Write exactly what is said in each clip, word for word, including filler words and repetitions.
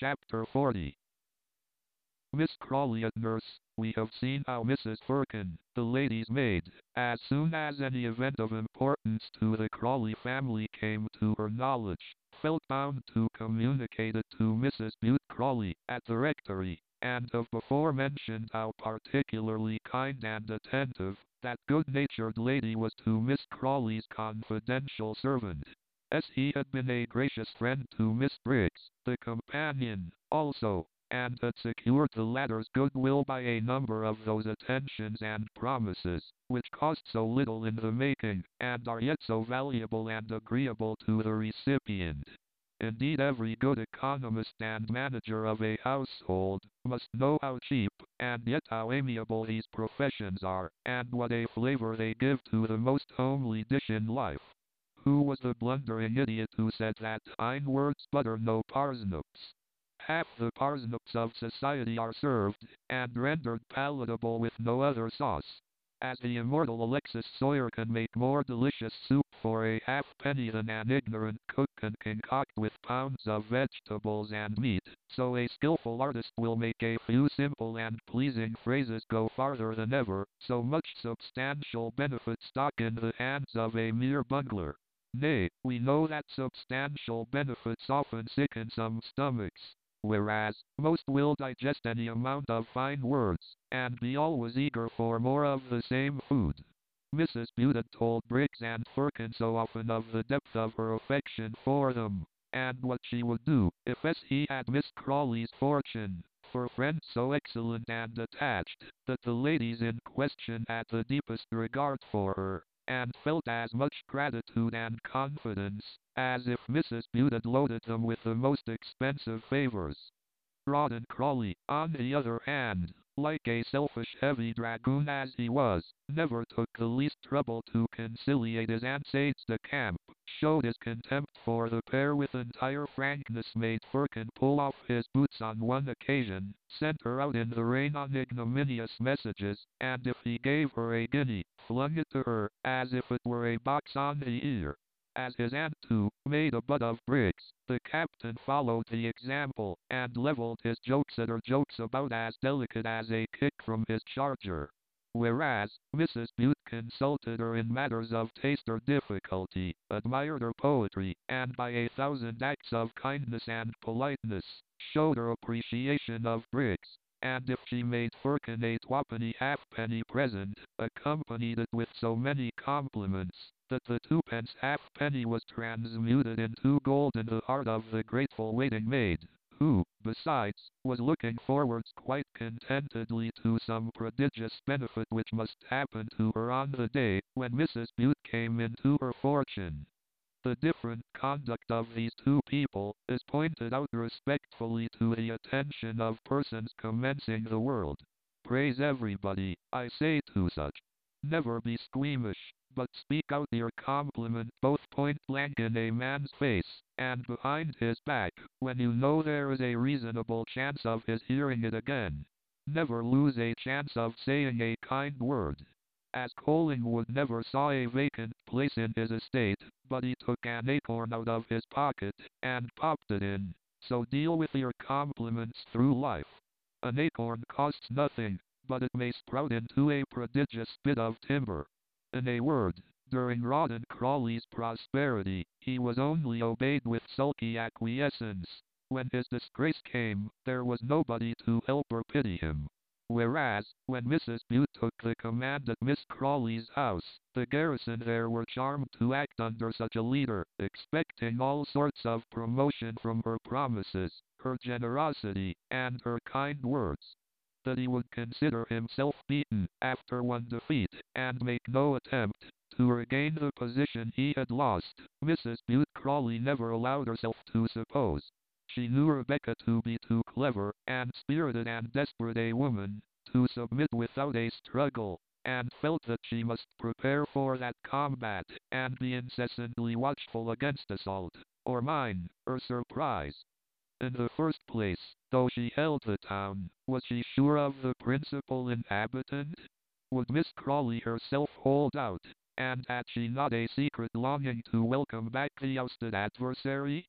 Chapter forty. Miss Crawley at nurse. We have seen how Missus Firkin, the lady's maid, as soon as any event of importance to the Crawley family came to her knowledge, felt bound to communicate it to Missus Bute Crawley at the rectory, and have before mentioned how particularly kind and attentive that good-natured lady was to Miss Crawley's confidential servant. As he had been a gracious friend to Miss Briggs, the companion, also, and had secured the latter's goodwill by a number of those attentions and promises, which cost so little in the making, and are yet so valuable and agreeable to the recipient. Indeed, every good economist and manager of a household must know how cheap, and yet how amiable these professions are, and what a flavor they give to the most homely dish in life. Who was the blundering idiot who said that fine words butter no parsnips? Half the parsnips of society are served, and rendered palatable with no other sauce. As the immortal Alexis Soyer can make more delicious soup for a halfpenny than an ignorant cook can concoct with pounds of vegetables and meat, so a skillful artist will make a few simple and pleasing phrases go farther than ever, so much substantial benefit stock in the hands of a mere bungler. Nay, we know that substantial benefits often sicken some stomachs, whereas, most will digest any amount of fine words, and be always eager for more of the same food. Missus Bute had told Briggs and Firkin so often of the depth of her affection for them, and what she would do, if he had Miss Crawley's fortune, for friends so excellent and attached, that the ladies in question had the deepest regard for her, and felt as much gratitude and confidence, as if Missus Bute had loaded them with the most expensive favors. Rawdon Crawley, on the other hand, like a selfish heavy dragoon as he was, never took the least trouble to conciliate his aunt's aides de camp, showed his contempt for the pair with entire frankness, made Firkin pull off his boots on one occasion, sent her out in the rain on ignominious messages, and if he gave her a guinea, flung it to her, as if it were a box on the ear. As his aunt, too, made a butt of Briggs, the captain followed the example, and levelled his jokes at her jokes about as delicate as a kick from his charger. Whereas, Missus Bute consulted her in matters of taste or difficulty, admired her poetry, and by a thousand acts of kindness and politeness, showed her appreciation of Briggs, and if she made Firkin a twopenny halfpenny present, accompanied it with so many compliments, that the twopence halfpenny was transmuted into gold in the heart of the grateful waiting maid, who, besides, was looking forwards quite contentedly to some prodigious benefit which must happen to her on the day when Missus Bute came into her fortune. The different conduct of these two people is pointed out respectfully to the attention of persons commencing the world. Praise everybody, I say to such. Never be squeamish, but speak out your compliment both point blank in a man's face, and behind his back, when you know there is a reasonable chance of his hearing it again. Never lose a chance of saying a kind word. As Collingwood never saw a vacant place in his estate, but he took an acorn out of his pocket, and popped it in, so deal with your compliments through life. An acorn costs nothing, but it may sprout into a prodigious bit of timber. In a word, during Rawdon Crawley's prosperity, he was only obeyed with sulky acquiescence. When his disgrace came, there was nobody to help or pity him. Whereas, when Missus Bute took the command at Miss Crawley's house, the garrison there were charmed to act under such a leader, expecting all sorts of promotion from her promises, her generosity, and her kind words. That he would consider himself beaten, after one defeat, and make no attempt to regain the position he had lost, Missus Bute Crawley never allowed herself to suppose. She knew Rebecca to be too clever, and spirited and desperate a woman, to submit without a struggle, and felt that she must prepare for that combat, and be incessantly watchful against assault, or mine, or surprise. In the first place, though she held the town, was she sure of the principal inhabitant? Would Miss Crawley herself hold out, and had she not a secret longing to welcome back the ousted adversary?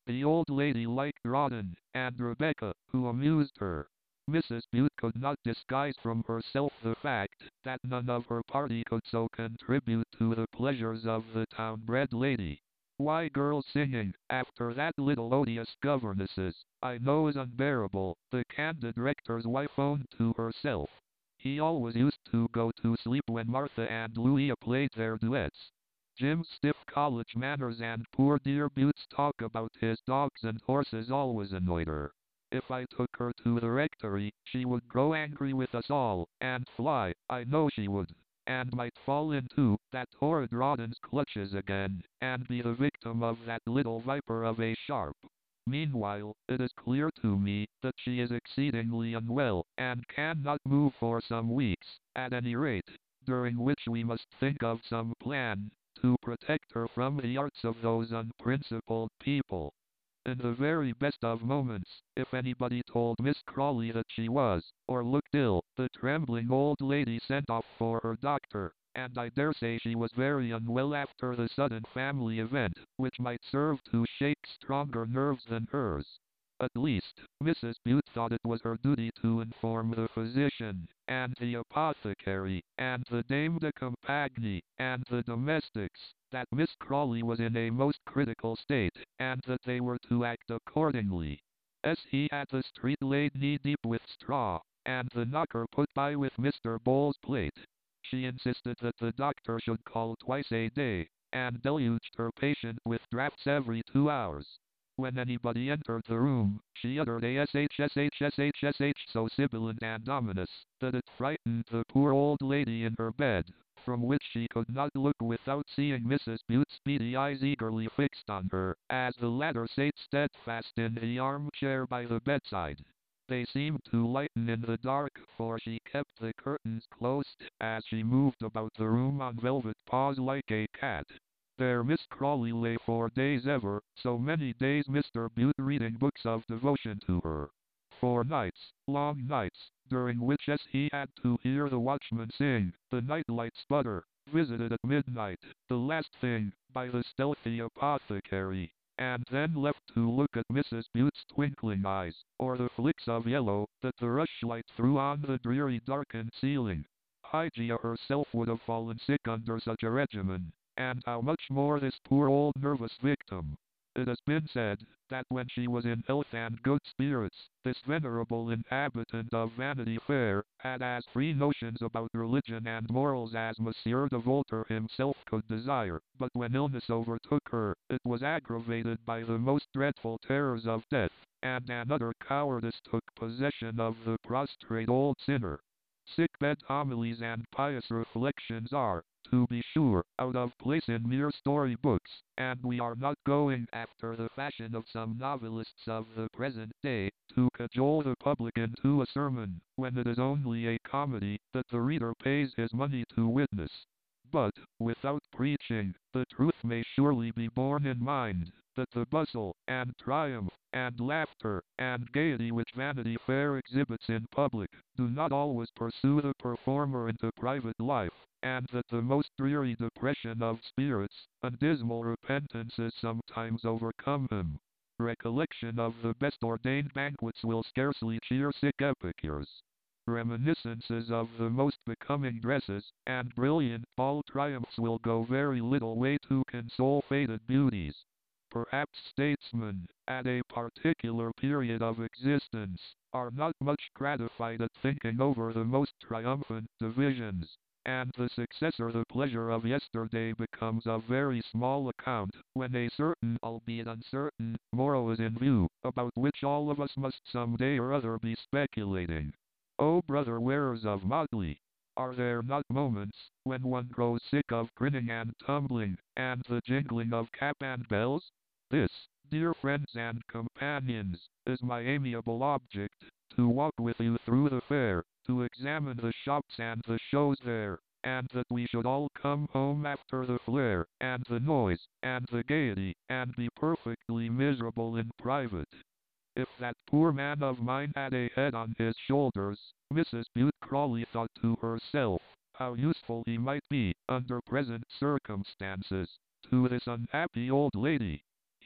The old lady liked Rawdon and Rebecca, who amused her. Missus Bute could not disguise from herself the fact that none of her party could so contribute to the pleasures of the town-bred lady. Why, girls singing, after that little odious governess's, I know is unbearable, the candid rector's wife owned to herself. He always used to go to sleep when Martha and Louisa played their duets. Jim's stiff college manners and poor dear Bute's talk about his dogs and horses always annoyed her. If I took her to the rectory, she would grow angry with us all, and fly, I know she would, and might fall into that horrid Rawdon's clutches again, and be the victim of that little viper of a Sharp. Meanwhile, it is clear to me that she is exceedingly unwell, and cannot move for some weeks, at any rate, during which we must think of some plan to protect her from the arts of those unprincipled people. In the very best of moments, if anybody told Miss Crawley that she was, or looked ill, the trembling old lady sent off for her doctor, and I dare say she was very unwell after the sudden family event, which might serve to shake stronger nerves than hers. At least, Missus Bute thought it was her duty to inform the physician, and the apothecary, and the dame de compagnie, and the domestics, that Miss Crawley was in a most critical state, and that they were to act accordingly. As he had the street laid knee-deep with straw, and the knocker put by with Mister Bowles' plate, she insisted that the doctor should call twice a day, and deluged her patient with draughts every two hours. When anybody entered the room, she uttered a S H S H S H S H so sibilant and ominous, that it frightened the poor old lady in her bed, from which she could not look without seeing Missus Bute's beady eyes eagerly fixed on her, as the latter sat steadfast in the armchair by the bedside. They seemed to lighten in the dark, for she kept the curtains closed, as she moved about the room on velvet paws like a cat. There Miss Crawley lay for days ever, so many days Mister Bute reading books of devotion to her. For nights, long nights, during which as he had to hear the watchman sing, the nightlight sputter, visited at midnight, the last thing, by the stealthy apothecary, and then left to look at Missus Bute's twinkling eyes, or the flicks of yellow that the rushlight threw on the dreary darkened ceiling. Hygia herself would have fallen sick under such a regimen, and how much more this poor old nervous victim. It has been said, that when she was in health and good spirits, this venerable inhabitant of Vanity Fair had as free notions about religion and morals as Monsieur de Voltaire himself could desire, but when illness overtook her, it was aggravated by the most dreadful terrors of death, and an utter cowardice took possession of the prostrate old sinner. Sick-bed homilies and pious reflections are, to be sure, out of place in mere story books, and we are not going, after the fashion of some novelists of the present day, to cajole the public into a sermon, when it is only a comedy that the reader pays his money to witness. But, without preaching, the truth may surely be borne in mind, that the bustle, and triumph, and laughter, and gaiety which Vanity Fair exhibits in public, do not always pursue the performer into private life, and that the most dreary depression of spirits, and dismal repentances sometimes overcome him. Recollection of the best ordained banquets will scarcely cheer sick epicures. Reminiscences of the most becoming dresses, and brilliant ball triumphs will go very little way to console faded beauties. Perhaps statesmen, at a particular period of existence, are not much gratified at thinking over the most triumphant divisions, and the successor the pleasure of yesterday becomes of very small account, when a certain, albeit uncertain, morrow is in view, about which all of us must some day or other be speculating. O brother wearers of motley! Are there not moments, when one grows sick of grinning and tumbling, and the jingling of cap and bells? This, dear friends and companions, is my amiable object, to walk with you through the fair, to examine the shops and the shows there, and that we should all come home after the flare, and the noise, and the gaiety, and be perfectly miserable in private. If that poor man of mine had a head on his shoulders, Missus Bute Crawley thought to herself, how useful he might be, under present circumstances, to this unhappy old lady.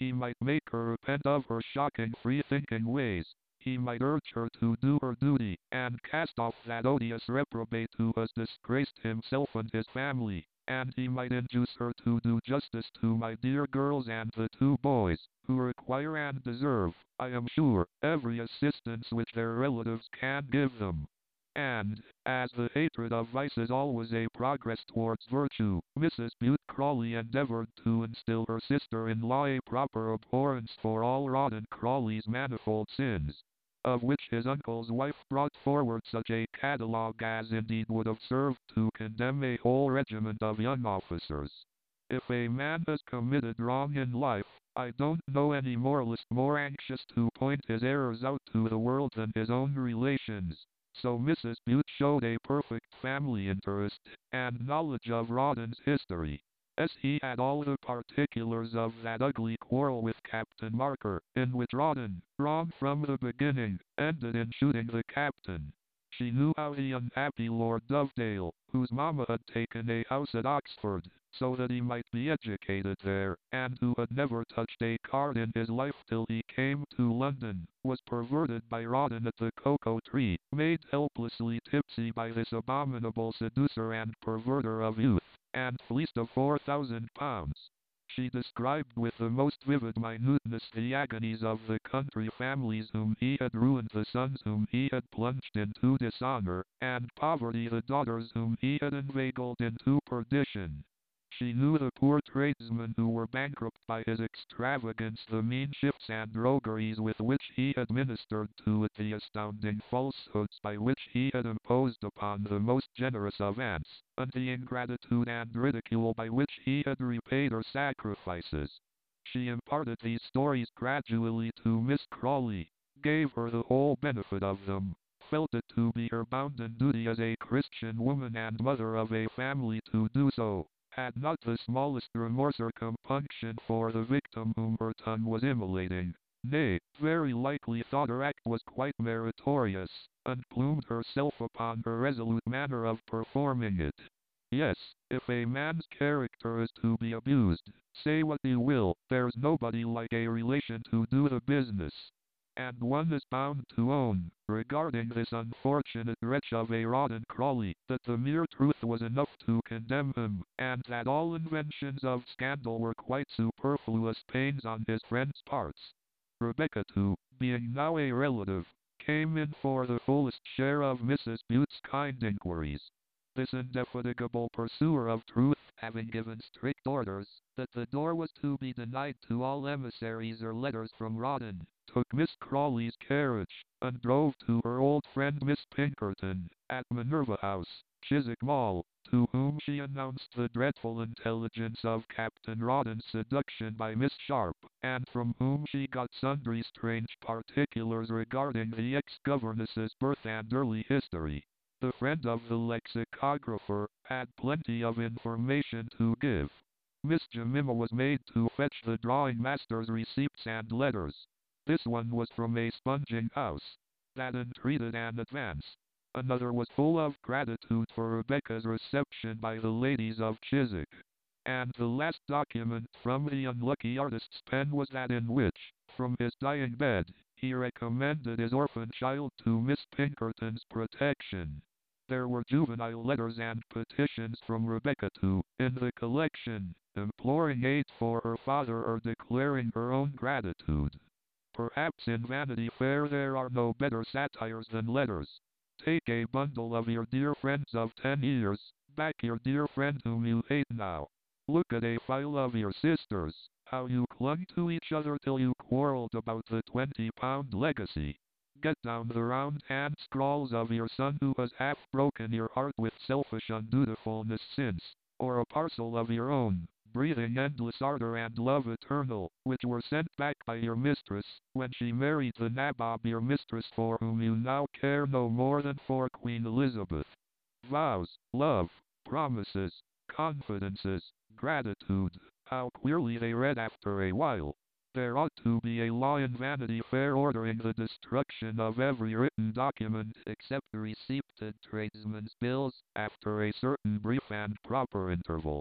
He might make her repent of her shocking free-thinking ways. He might urge her to do her duty, and cast off that odious reprobate who has disgraced himself and his family. And he might induce her to do justice to my dear girls and the two boys, who require and deserve, I am sure, every assistance which their relatives can give them. And, as the hatred of vice is always a progress towards virtue, Missus Bute Crawley endeavored to instill her sister-in-law a proper abhorrence for all Rawdon Crawley's manifold sins, of which his uncle's wife brought forward such a catalogue as indeed would have served to condemn a whole regiment of young officers. If a man has committed wrong in life, I don't know any moralist more anxious to point his errors out to the world than his own relations. So Missus Bute showed a perfect family interest, and knowledge of Rawdon's history, as he had all the particulars of that ugly quarrel with Captain Marker, in which Rawdon, wrong from the beginning, ended in shooting the captain. She knew how the unhappy Lord Dovedale, whose mamma had taken a house at Oxford, so that he might be educated there, and who had never touched a card in his life till he came to London, was perverted by Rawdon at the Cocoa Tree, made helplessly tipsy by this abominable seducer and perverter of youth, and fleeced of four thousand pounds. She described with the most vivid minuteness the agonies of the country families whom he had ruined, the sons whom he had plunged into dishonor, and poverty the daughters whom he had inveigled into perdition. She knew the poor tradesmen who were bankrupt by his extravagance, the mean shifts and rogueries with which he had ministered to it, the astounding falsehoods by which he had imposed upon the most generous of aunts, and the ingratitude and ridicule by which he had repaid her sacrifices. She imparted these stories gradually to Miss Crawley, gave her the whole benefit of them, felt it to be her bounden duty as a Christian woman and mother of a family to do so, had not the smallest remorse or compunction for the victim whom her tongue was immolating, nay, very likely thought her act was quite meritorious, and plumed herself upon her resolute manner of performing it. Yes, if a man's character is to be abused, say what you will, there's nobody like a relation to do the business. And one is bound to own, regarding this unfortunate wretch of a Rawdon Crawley, that the mere truth was enough to condemn him, and that all inventions of scandal were quite superfluous pains on his friend's parts. Rebecca, too, being now a relative, came in for the fullest share of Missus Bute's kind inquiries. This indefatigable pursuer of truth, having given strict orders that the door was to be denied to all emissaries or letters from Rawdon, took Miss Crawley's carriage, and drove to her old friend Miss Pinkerton, at Minerva House, Chiswick Mall, to whom she announced the dreadful intelligence of Captain Rawdon's seduction by Miss Sharp, and from whom she got sundry strange particulars regarding the ex-governess's birth and early history. The friend of the lexicographer had plenty of information to give. Miss Jemima was made to fetch the drawing master's receipts and letters. This one was from a sponging house that entreated an advance. Another was full of gratitude for Rebecca's reception by the ladies of Chiswick. And the last document from the unlucky artist's pen was that in which, from his dying bed, he recommended his orphan child to Miss Pinkerton's protection. There were juvenile letters and petitions from Rebecca too, in the collection, imploring aid for her father or declaring her own gratitude. Perhaps in Vanity Fair there are no better satires than letters. Take a bundle of your dear friends of ten years, back your dear friend whom you hate now. Look at a file of your sisters, how you clung to each other till you quarreled about the twenty-pound legacy. Get down the round hand scrawls of your son who has half broken your heart with selfish undutifulness since, or a parcel of your own, breathing endless ardor and love eternal, which were sent back by your mistress, when she married the nabob your mistress, for whom you now care no more than for Queen Elizabeth. Vows, love, promises, confidences, gratitude, how queerly they read after a while. There ought to be a law in Vanity Fair ordering the destruction of every written document except receipted tradesmen's bills, after a certain brief and proper interval.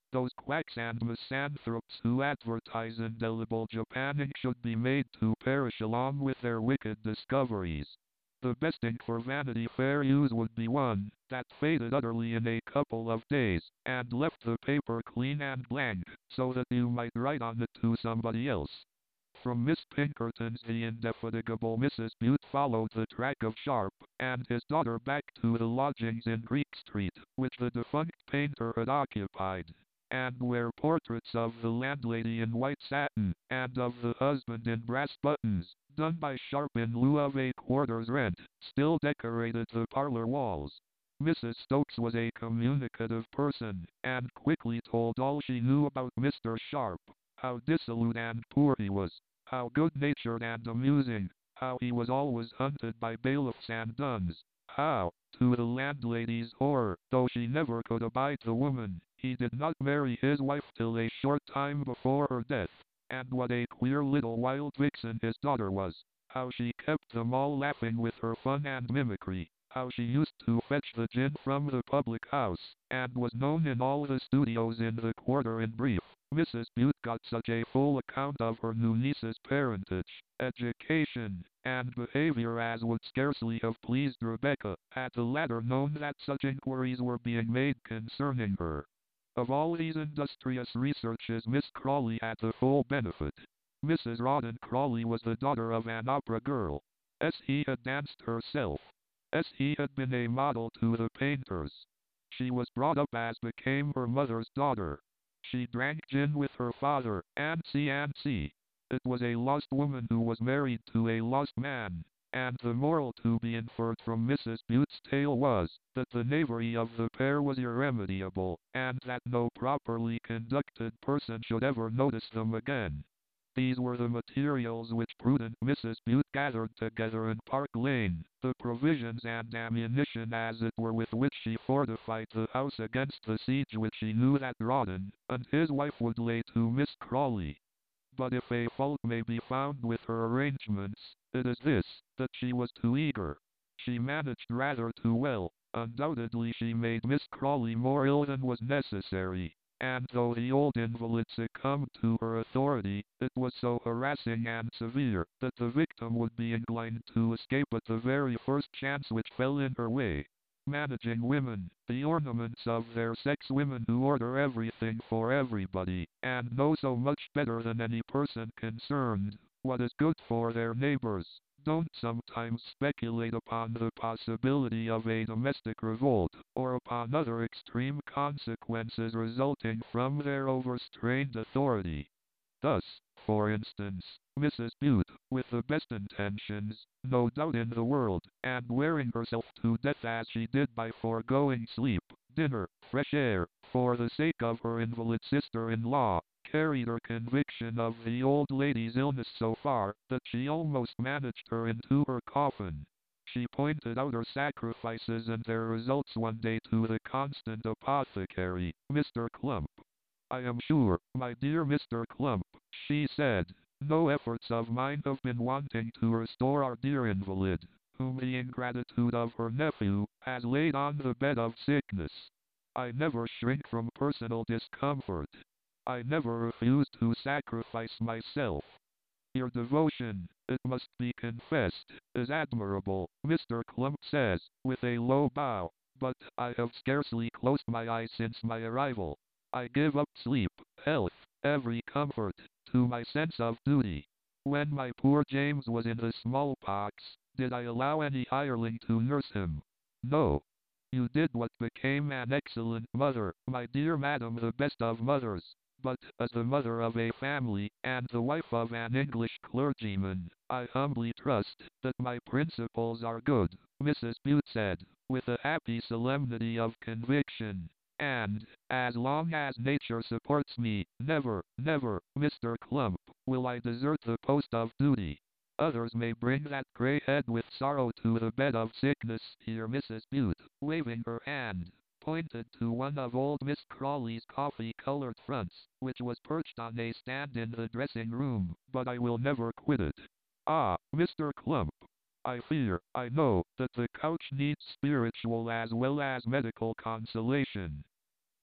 Those quacks and misanthropes who advertise indelible Japanning should be made to perish along with their wicked discoveries. The best ink for Vanity Fair use would be one that faded utterly in a couple of days, and left the paper clean and blank, so that you might write on it to somebody else. From Miss Pinkerton's The Indefatigable Missus Butte followed the track of Sharp and his daughter back to the lodgings in Greek Street, which the defunct painter had occupied, and where portraits of the landlady in white satin, and of the husband in brass buttons, done by Sharp in lieu of a quarter's rent, still decorated the parlor walls. Missus Stokes was a communicative person, and quickly told all she knew about Mister Sharp, how dissolute and poor he was, how good-natured and amusing, how he was always hunted by bailiffs and duns, how, to the landlady's horror, though she never could abide the woman, he did not marry his wife till a short time before her death, and what a queer little wild vixen his daughter was, how she kept them all laughing with her fun and mimicry, how she used to fetch the gin from the public house, and was known in all the studios in the quarter. In brief, Missus Butte got such a full account of her new niece's parentage, education, and behavior as would scarcely have pleased Rebecca, had the latter known that such inquiries were being made concerning her. Of all these industrious researches Miss Crawley had the full benefit. Missus Rawdon Crawley was the daughter of an opera girl. S. he had danced herself. S. he had been a model to the painters. She was brought up as became her mother's daughter. She drank gin with her father, and see and see. It was a lost woman who was married to a lost man, and the moral to be inferred from Missus Butte's tale was, that the knavery of the pair was irremediable, and that no properly conducted person should ever notice them again. These were the materials which prudent Missus Butte gathered together in Park Lane, the provisions and ammunition as it were with which she fortified the house against the siege which she knew that Rawdon and his wife would lay to Miss Crawley. But if a fault may be found with her arrangements, it is this, that she was too eager. She managed rather too well. Undoubtedly she made Miss Crawley more ill than was necessary, and though the old invalid succumbed to her authority, it was so harassing and severe, that the victim would be inclined to escape at the very first chance which fell in her way. Managing women, the ornaments of their sex, women who order everything for everybody, and know so much better than any person concerned what is good for their neighbors, don't sometimes speculate upon the possibility of a domestic revolt, or upon other extreme consequences resulting from their overstrained authority. Thus, for instance, Missus Butte, with the best intentions, no doubt in the world, and wearing herself to death as she did by foregoing sleep, dinner, fresh air, for the sake of her invalid sister-in-law, carried her conviction of the old lady's illness so far, that she almost managed her into her coffin. She pointed out her sacrifices and their results one day to the constant apothecary, Mister Clump. "I am sure, my dear Mister Clump," she said, "no efforts of mine have been wanting to restore our dear invalid, whom the ingratitude of her nephew has laid on the bed of sickness. I never shrink from personal discomfort. I never refuse to sacrifice myself. Your devotion, it must be confessed, is admirable," Mister Clump says, with a low bow, "but I have scarcely closed my eyes since my arrival. I give up sleep, health, every comfort, to my sense of duty. When my poor James was in the smallpox, did I allow any hireling to nurse him? No. You did what became an excellent mother, my dear madam, the best of mothers. But, as the mother of a family, and the wife of an English clergyman, I humbly trust that my principles are good," Missus Butte said, with a happy solemnity of conviction. "And, as long as nature supports me, never, never, Mister Clump, will I desert the post of duty. Others may bring that grey head with sorrow to the bed of sickness." Here Missus Butte, waving her hand, pointed to one of old Miss Crawley's coffee-colored fronts, which was perched on a stand in the dressing-room, "but I will never quit it. Ah, Mister Clump, I fear, I know, that the couch needs spiritual as well as medical consolation."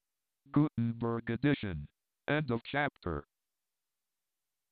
Gutenberg edition. End of chapter.